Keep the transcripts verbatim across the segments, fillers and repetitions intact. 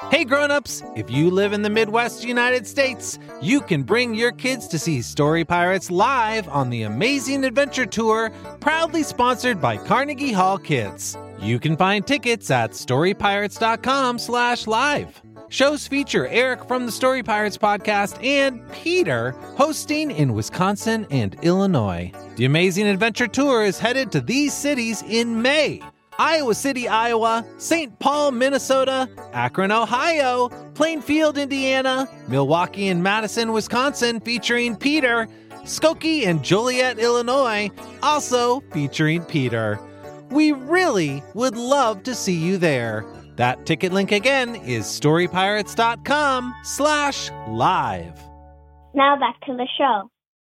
Hey grown-ups, if you live in the Midwest United States, you can bring your kids to see Story Pirates live on the Amazing Adventure Tour, proudly sponsored by Carnegie Hall Kids. You can find tickets at storypirates.com slash live. Shows feature Eric from the Story Pirates podcast and Peter hosting in Wisconsin and Illinois. The Amazing Adventure Tour is headed to these cities in May: Iowa City, Iowa, Saint Paul, Minnesota, Akron, Ohio, Plainfield, Indiana, Milwaukee and Madison, Wisconsin, featuring Peter, Skokie and Joliet, Illinois, also featuring Peter. We really would love to see you there. That ticket link again is storypirates.com slash live. Now back to the show.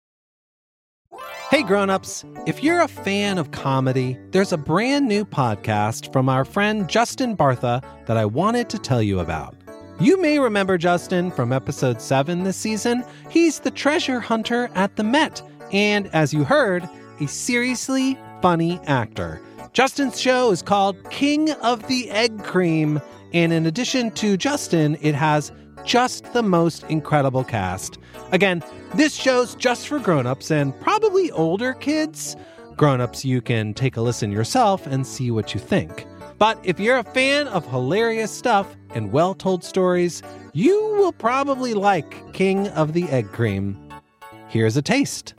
Hey grown-ups, if you're a fan of comedy, there's a brand new podcast from our friend Justin Bartha that I wanted to tell you about. You may remember Justin from episode seven this season. He's the treasure hunter at the Met, and as you heard, a seriously funny actor. Justin's show is called King of the Egg Cream, and in addition to Justin, it has just the most incredible cast. Again, this show's just for grown-ups and probably older kids. Grown-ups, you can take a listen yourself and see what you think. But if you're a fan of hilarious stuff and well-told stories, you will probably like King of the Egg Cream. Here's a taste.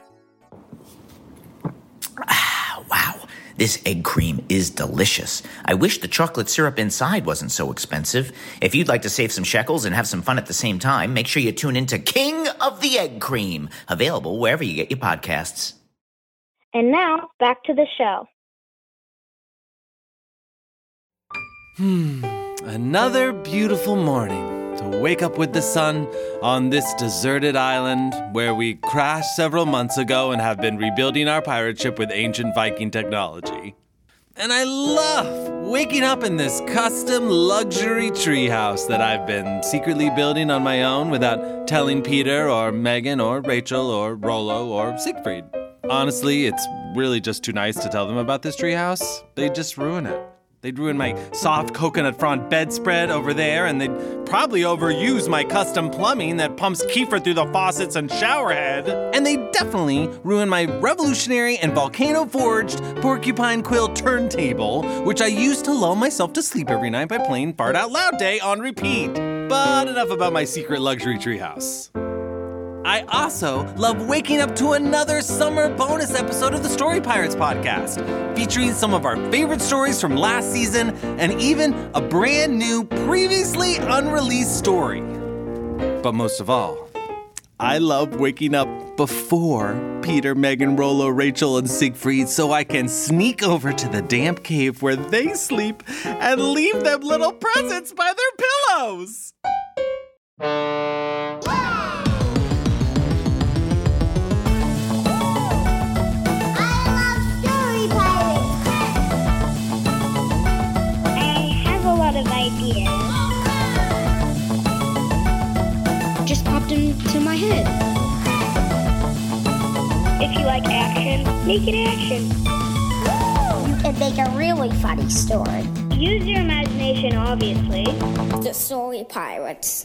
Wow, this egg cream is delicious. I wish the chocolate syrup inside wasn't so expensive. If you'd like to save some shekels and have some fun at the same time, make sure you tune in to King of the Egg Cream, available wherever you get your podcasts. And now, back to the show. Hmm, another beautiful morning to wake up with the sun on this deserted island where we crashed several months ago and have been rebuilding our pirate ship with ancient Viking technology. And I love waking up in this custom luxury treehouse that I've been secretly building on my own without telling Peter or Megan or Rachel or Rollo or Siegfried. Honestly, it's really just too nice to tell them about this treehouse. They'd just ruin it. They'd ruin my soft coconut frond bedspread over there, and they'd probably overuse my custom plumbing that pumps kefir through the faucets and showerhead. And they'd definitely ruin my revolutionary and volcano-forged porcupine quill turntable, which I use to lull myself to sleep every night by playing Fart Out Loud Day on repeat. But enough about my secret luxury treehouse. I also love waking up to another summer bonus episode of the Story Pirates podcast, featuring some of our favorite stories from last season and even a brand new, previously unreleased story. But most of all, I love waking up before Peter, Megan, Rollo, Rachel, and Siegfried so I can sneak over to the damp cave where they sleep and leave them little presents by their pillows. Ideas just popped into my head. If you like action, make it action. You can make a really funny story. Use your imagination, obviously. The Story Pirates.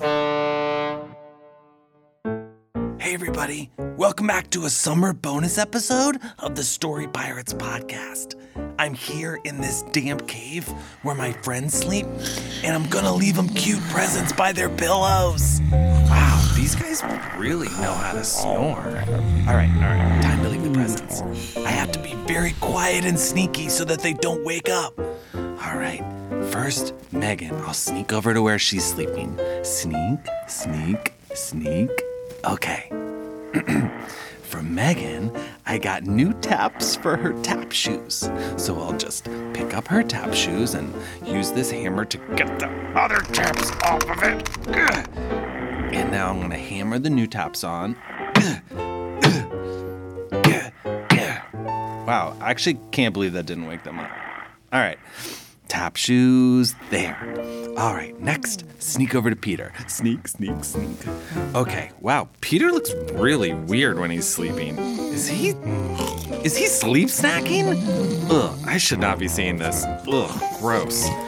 Hey everybody, welcome back to a summer bonus episode of the Story Pirates podcast. I'm here in this damp cave where my friends sleep, and I'm gonna leave them cute presents by their pillows. Wow, these guys really know how to snore. All right, all right, time to leave the presents. I have to be very quiet and sneaky so that they don't wake up. All right, first, Megan, I'll sneak over to where she's sleeping. Sneak, sneak, sneak. Okay. For Megan, I got new taps for her tap shoes. So I'll just pick up her tap shoes and use this hammer to get the other taps off of it. Ugh. And now I'm gonna hammer the new taps on. Ugh. Ugh. Ugh. Ugh. Wow, I actually can't believe that didn't wake them up. All right. Tap shoes, there. All right, next, sneak over to Peter. Sneak, sneak, sneak. Okay, wow, Peter looks really weird when he's sleeping. Is he, is he sleep snacking? Ugh, I should not be seeing this. Ugh, gross.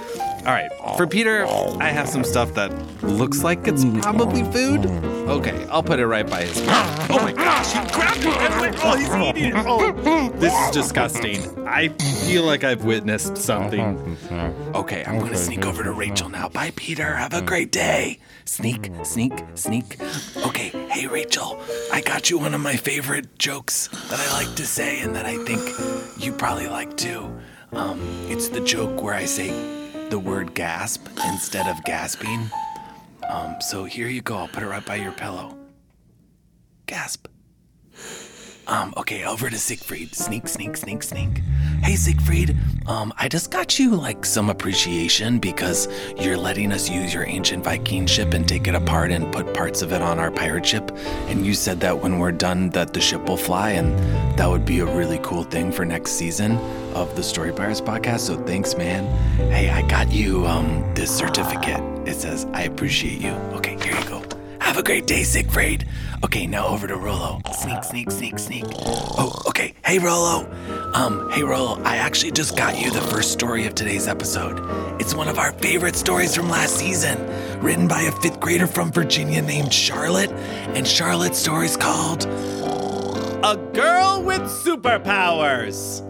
All right, for Peter, I have some stuff that looks like it's probably food. Okay, I'll put it right by his mouth. Oh my gosh, he grabbed it and went, oh, he's eating it. Oh, this is disgusting. I feel like I've witnessed something. Okay, I'm gonna sneak over to Rachel now. Bye, Peter. Have a great day. Sneak, sneak, sneak. Okay, hey, Rachel, I got you one of my favorite jokes that I like to say and that I think you probably like too. Um, it's the joke where I say the word gasp instead of gasping. Um, so here you go. I'll put it right by your pillow. Gasp. Um, okay, over to Siegfried. Sneak, sneak, sneak, sneak. Hey, Siegfried, um, I just got you, like, some appreciation because you're letting us use your ancient Viking ship and take it apart and put parts of it on our pirate ship. And you said that when we're done that the ship will fly, and that would be a really cool thing for next season of the Story Pirates podcast, so thanks, man. Hey, I got you, um, this certificate. It says, I appreciate you. Okay, here you go. Have a great day, Siegfried. Okay, now over to Rollo. Sneak, sneak, sneak, sneak. Oh, okay. Hey, Rollo. Um, hey, Rollo, I actually just got you the first story of today's episode. It's one of our favorite stories from last season, written by a fifth grader from Virginia named Charlotte, and Charlotte's story's called A Girl with Superpowers.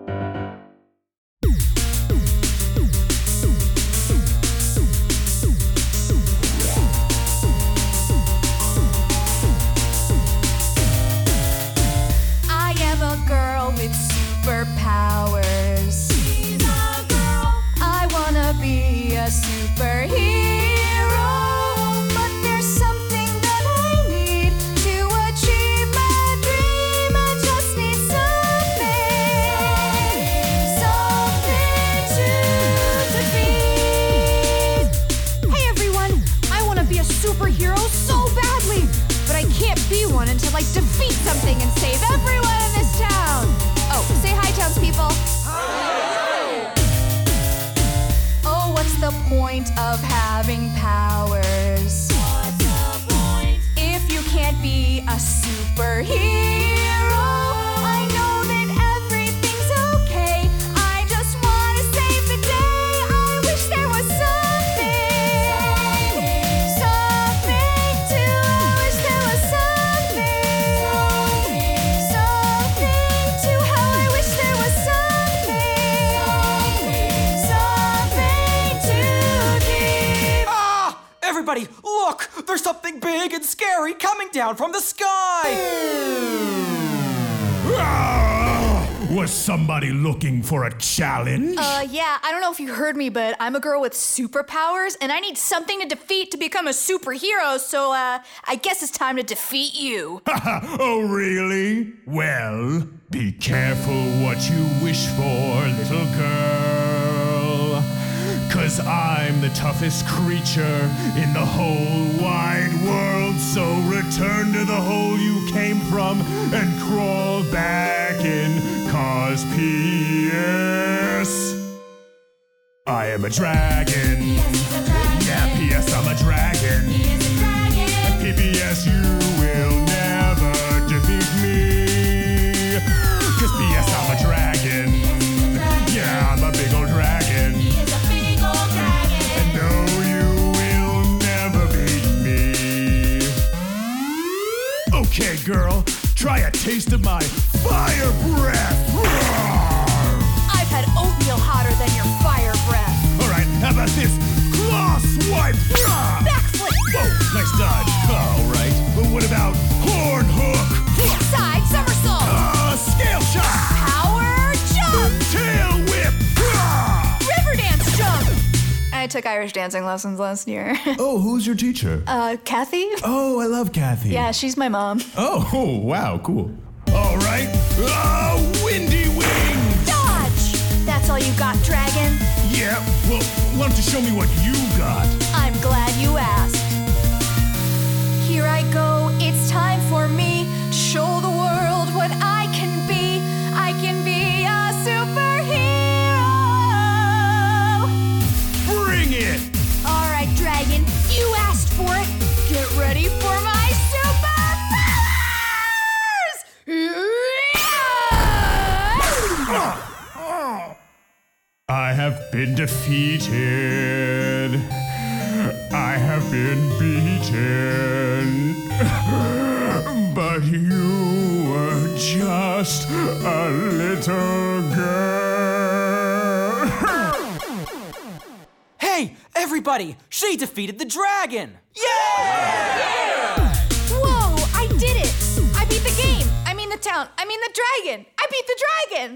Superpowers. She's a girl. I wanna be a superhero, but there's something that I need to achieve my dream. I just need something, something to defeat. Hey everyone, I wanna be a superhero so badly, but I can't be one until I defeat something and save everyone in this town. Oh, say hi, townspeople. Hi. Oh, what's the point of having powers? What's the point? If you can't be a superhero, I know that everything's okay. I just want to save the day. I wish there was something, something to, I wish there was something, something to, how I wish there was something, something to keep. Ah! Everybody, look! There's something big and scary coming down from the sky! Was somebody looking for a challenge? Uh, yeah, I don't know if you heard me, but I'm a girl with superpowers, and I need something to defeat to become a superhero, so, uh, I guess it's time to defeat you. Oh, really? Well, be careful what you wish for, little girl. 'Cause I'm the toughest creature in the whole wide world. So return to the hole you came from and crawl back in. 'Cause P S I am a dragon. Yeah, P S I'm a dragon. And P B S you will never defeat me. 'Cause P S I'm a dragon. Yeah, I'm a big old dragon. And no, you will never beat me. Okay, girl, try a taste of my fire breath. I've had oatmeal hotter than your fire breath. All right, how about this claw swipe? Backflip. Whoa, nice dodge. All right, but what about horn hook? Side somersault. Uh, scale shot. Power jump. Tail whip. River dance jump. I took Irish dancing lessons last year. Oh, who's your teacher? Uh, Kathy? Oh, I love Kathy. Yeah, she's my mom. Oh, oh wow, cool. All right, uh, windy wing. Dodge. That's all you got, dragon? Yeah, well, why don't you show me what you got? I'm glad you asked. Here I go, it's time for me to show the world what I can be. I can be a superhero. Bring it! All right, dragon, you asked for it. Get ready for my superpowers! I have been defeated. I have been beaten. But you were just a little girl. Hey, everybody! She defeated the dragon! Yeah! Whoa, I did it! I beat the game! I mean the town! I mean the dragon! I beat the dragon!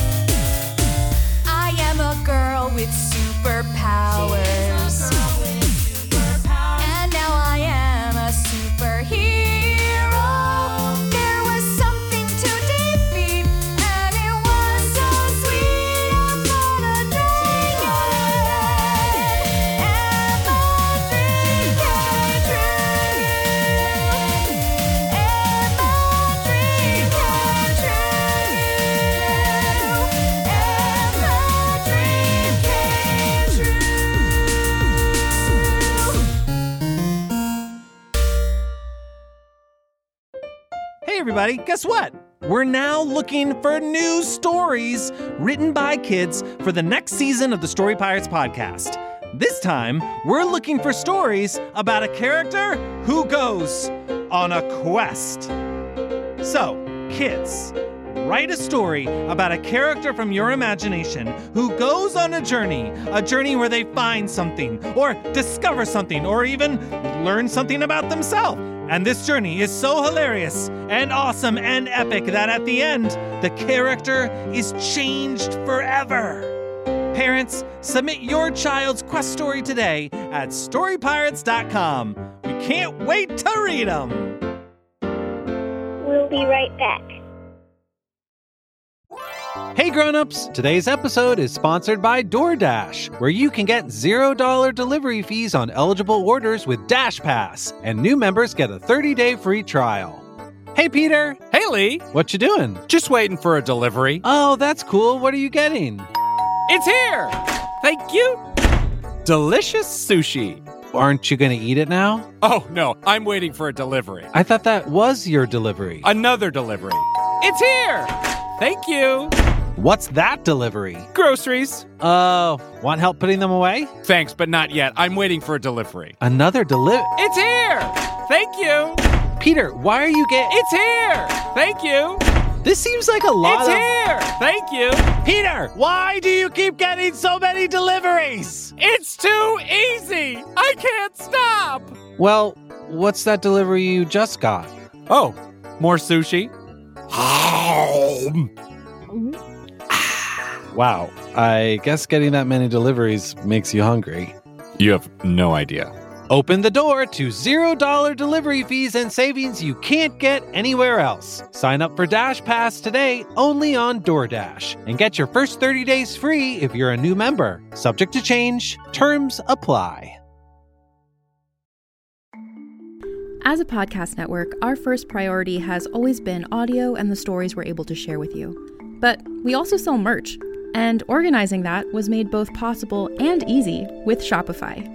I am a girl with superpowers. And now I am a superhero. There was something to defeat, and it was so sweet. I fought a dragon, and my dream came true. And my dream came true. And my dream came true. Hey everybody, guess what? We're now looking for new stories written by kids for the next season of the Story Pirates podcast. This time, we're looking for stories about a character who goes on a quest. So, kids, write a story about a character from your imagination who goes on a journey, a journey where they find something, or discover something, or even learn something about themselves. And this journey is so hilarious and awesome and epic that at the end, the character is changed forever. Parents, submit your child's quest story today at story pirates dot com. We can't wait to read them. We'll be right back. Hey grown-ups, today's episode is sponsored by DoorDash, where you can get zero dollars delivery fees on eligible orders with Dash Pass, and new members get a thirty-day free trial. Hey Peter! Hey Lee! What you doing? Just waiting for a delivery. Oh, that's cool. What are you getting? It's here! Thank you! Delicious sushi. Aren't you gonna eat it now? Oh, no, I'm waiting for a delivery. I thought that was your delivery. Another delivery. It's here! Thank you! What's that delivery? Groceries. Oh, uh, want help putting them away? Thanks, but not yet. I'm waiting for a delivery. Another delivery? It's here! Thank you! Peter, why are you getting... It's here! Thank you! This seems like a lot it's of... It's here! Thank you! Peter, why do you keep getting so many deliveries? It's too easy! I can't stop! Well, what's that delivery you just got? Oh, more sushi? Wow, I guess getting that many deliveries makes you hungry. You have no idea. Open the door to zero dollars delivery fees and savings you can't get anywhere else. Sign up for Dash Pass today only on DoorDash and get your first thirty days free if you're a new member. Subject to change. Terms apply. As a podcast network, our first priority has always been audio and the stories we're able to share with you. But we also sell merch, and organizing that was made both possible and easy with Shopify.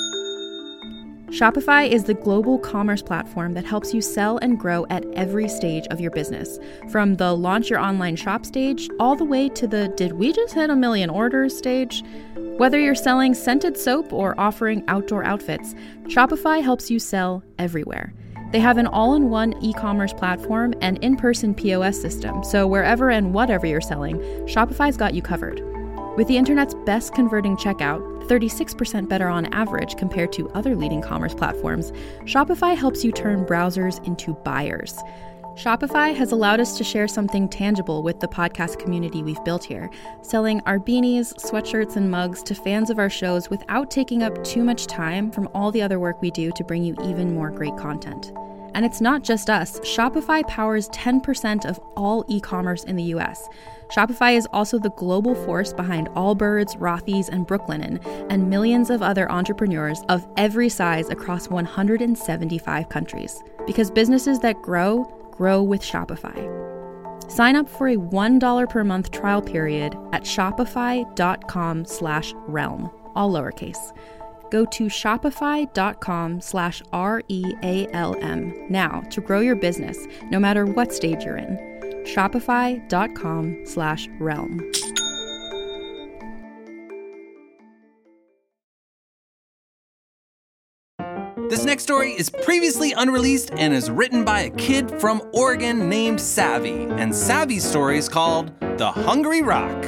Shopify is the global commerce platform that helps you sell and grow at every stage of your business, from the launch your online shop stage all the way to the did we just hit a million orders stage. Whether you're selling scented soap or offering outdoor outfits, Shopify helps you sell everywhere. They have an all-in-one e-commerce platform and in-person P O S system, so wherever and whatever you're selling, Shopify's got you covered. With the internet's best converting checkout, thirty-six percent better on average compared to other leading commerce platforms, Shopify helps you turn browsers into buyers. Shopify has allowed us to share something tangible with the podcast community we've built here, selling our beanies, sweatshirts, and mugs to fans of our shows without taking up too much time from all the other work we do to bring you even more great content. And it's not just us. Shopify powers ten percent of all e-commerce in the U S. Shopify is also the global force behind Allbirds, Rothy's, and Brooklinen, and millions of other entrepreneurs of every size across one hundred seventy-five countries. Because businesses that grow, grow with Shopify. Sign up for a one dollar per month trial period at shopify.com slash realm, all lowercase. Go to shopify.com slash R-E-A-L-M now to grow your business, no matter what stage you're in. Shopify.com slash realm. This next story is previously unreleased and is written by a kid from Oregon named Savvy. And Savvy's story is called The Hungry Rock.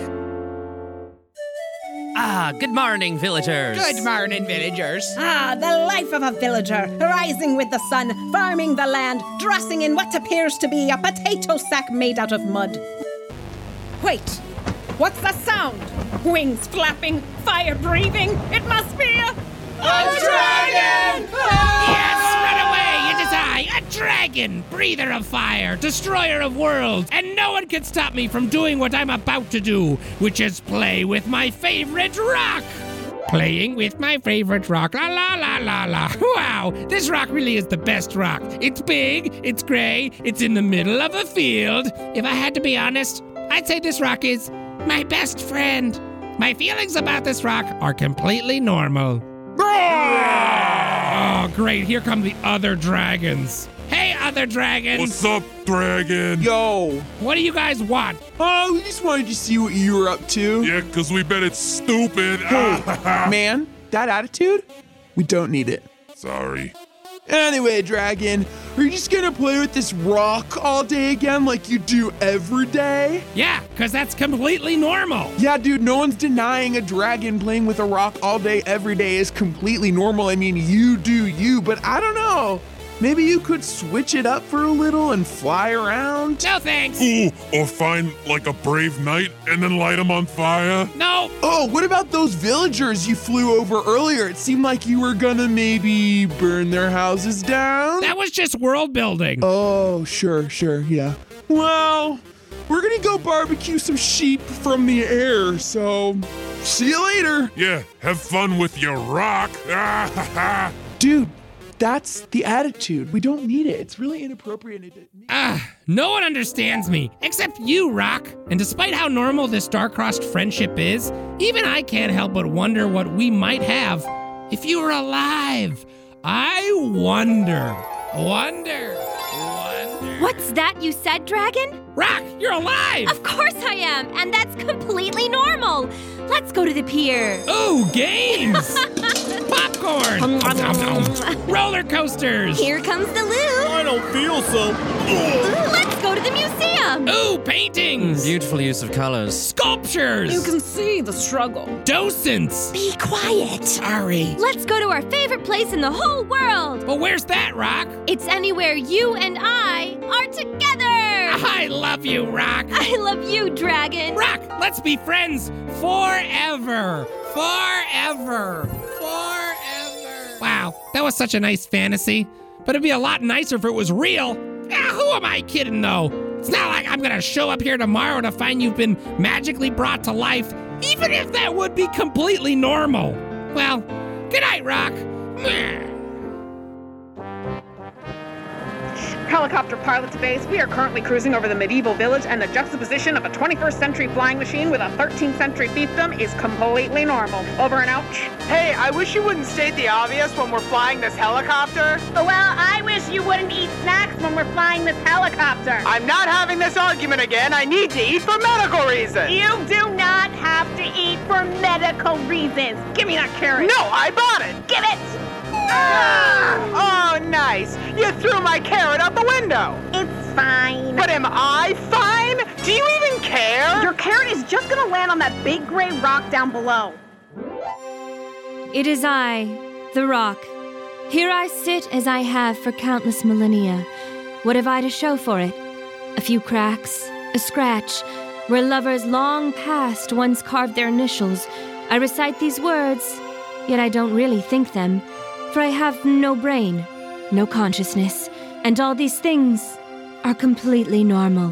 Ah, good morning, villagers. Good morning, villagers. Ah, the life of a villager, rising with the sun, farming the land, dressing in what appears to be a potato sack made out of mud. Wait, what's the sound? Wings flapping, fire breathing. It must be a... A dragon! Yes, run away! It is I, a dragon, breather of fire, destroyer of worlds, and no one can stop me from doing what I'm about to do, which is play with my favorite rock. Playing with my favorite rock, la la la la la. Wow, this rock really is the best rock. It's big, it's gray, it's in the middle of a field. If I had to be honest, I'd say this rock is my best friend. My feelings about this rock are completely normal. Oh, great. Here come the other dragons. Hey, other dragons. What's up, dragon? Yo. What do you guys want? Oh, we just wanted to see what you were up to. Yeah, because we bet it's stupid. Hey, man, that attitude? We don't need it. Sorry. Anyway, dragon, are you just gonna play with this rock all day again like you do every day? Yeah, because that's completely normal. Yeah, dude, no one's denying a dragon playing with a rock all day every day is completely normal. I mean, you do you, but I don't know. Maybe you could switch it up for a little and fly around? No thanks. Ooh, or find like a brave knight and then light him on fire? No. Oh, what about those villagers you flew over earlier? It seemed like you were gonna maybe burn their houses down? That was just world building. Oh, sure, sure, yeah. Well, we're gonna go barbecue some sheep from the air, so see you later. Yeah, have fun with your rock. Dude, that's the attitude. We don't need it. It's really inappropriate. Ah, no one understands me, except you, Rock. And despite how normal this star-crossed friendship is, even I can't help but wonder what we might have if you were alive. I wonder, wonder, wonder. What's that you said, Dragon? Rock, you're alive! Of course I am, and that's completely normal. Let's go to the pier. Ooh, games! Popcorn! Roller coasters! Here comes the loo. I don't feel so. Ooh, let's go to the museum. Ooh, paintings! Mm, beautiful use of colors. Sculptures! You can see the struggle. Docents! Be quiet. Sorry. Let's go to our favorite place in the whole world. But where's that, Rock? It's anywhere you and I are together. I love you, Rock. I love you, Dragon. Rock, let's be friends forever. Forever. Forever. Wow, that was such a nice fantasy. But it'd be a lot nicer if it was real. Ah, who am I kidding, though? It's not like I'm gonna show up here tomorrow to find you've been magically brought to life, even if that would be completely normal. Well, good night, Rock. Helicopter pilot to base. We are currently cruising over the medieval village, and the juxtaposition of a twenty-first century flying machine with a thirteenth century fiefdom is completely normal. Over and out. Hey, I wish you wouldn't state the obvious when we're flying this helicopter. Well, I wish you wouldn't eat snacks when we're flying this helicopter. I'm not having this argument again. I need to eat for medical reasons. You do not have to eat for medical reasons. Give me that carrot. No, I bought it. Give it. Ah! Oh, nice. You threw my carrot out the window. It's fine. But am I fine? Do you even care? Your carrot is just gonna land on that big gray rock down below. It is I, the rock. Here I sit as I have for countless millennia. What have I to show for it? A few cracks, a scratch, where lovers long past once carved their initials. I recite these words, yet I don't really think them. For I have no brain, no consciousness, and all these things are completely normal.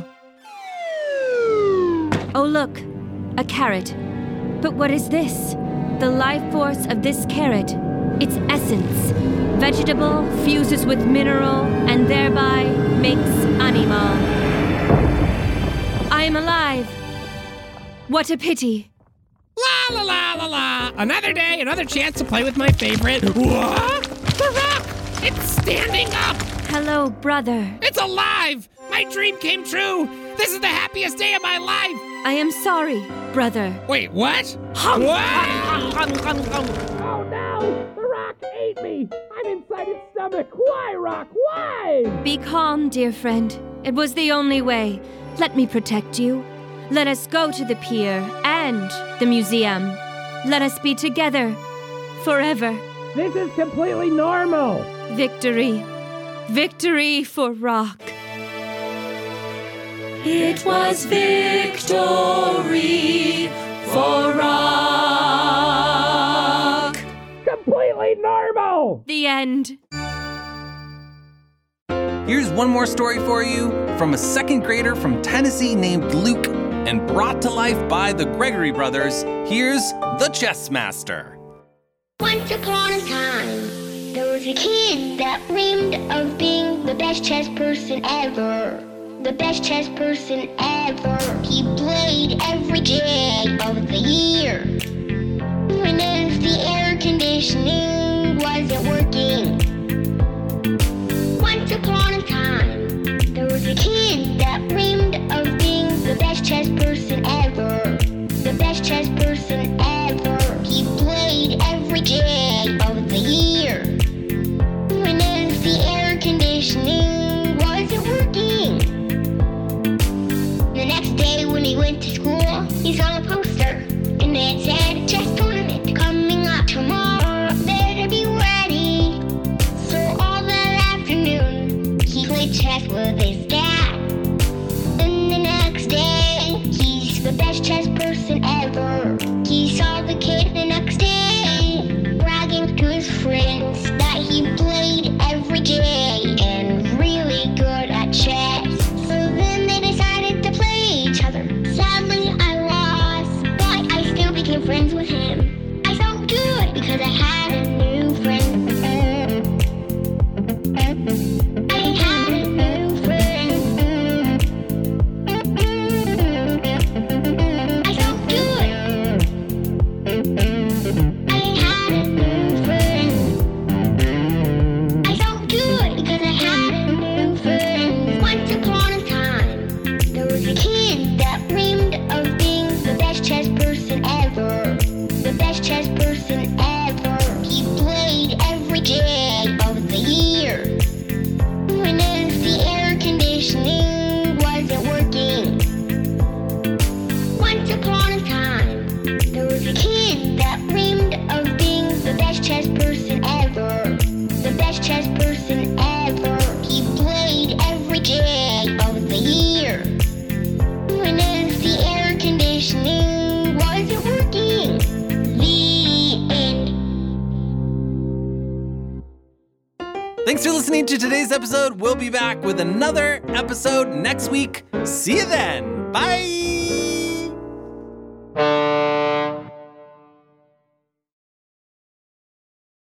Oh look, a carrot. But what is this? The life force of this carrot, its essence. Vegetable fuses with mineral and thereby makes animal. I am alive. What a pity. La la la la la. Another day, another chance to play with my favorite. What? The rock! It's standing up! Hello, brother. It's alive! My dream came true! This is the happiest day of my life! I am sorry, brother. Wait, what? Hum, what? hum, hum, hum, hum, hum. Oh no! The rock Rock ate me! I'm inside its stomach! Why, Rock? Why? Be calm, dear friend. It was the only way. Let me protect you. Let us go to the pier and the museum. Let us be together forever. This is completely normal. Victory. Victory for Rock. It was victory for Rock. Completely normal. The end. Here's one more story for you from a second grader from Tennessee named Luke and brought to life by the Gregory brothers. Here's the Chess Master. Once upon a time, there was a kid that dreamed of being the best chess person ever. The best chess person ever. He played every day of the year. And if the air conditioning wasn't working, once upon a time, there was a kid that dreamed of being the best chess person ever. The best chess person ever. He played every day of the year. And if the air conditioning wasn't working, the next day when he went to school, he saw a poster, and it said, chess tournament coming up tomorrow, better be ready. So all that afternoon, he played chess with his dad. And the next day, he's the best chess person ever. He saw the kid the next day, bragging to his friends that he played every day and really good at chess. So then they decided to play each other. Sadly, I lost, but I still became friends with him. I felt good because I had a new friend. I had a new friend. I felt good. I had a new friend. I felt good because I had a new friend. Once upon a time, there was a kid that dreamed of being the best chess person ever. The best chess person ever. He played every day of the year. And if the air conditioning wasn't working, once upon a time, there was a kid that dreamed of being the best chess person ever. The best chess person ever. He played every day of the year. And if the air conditioning wasn't working, the end. Thanks for listening to today's episode. We'll be back with another episode next week. See you then. Bye.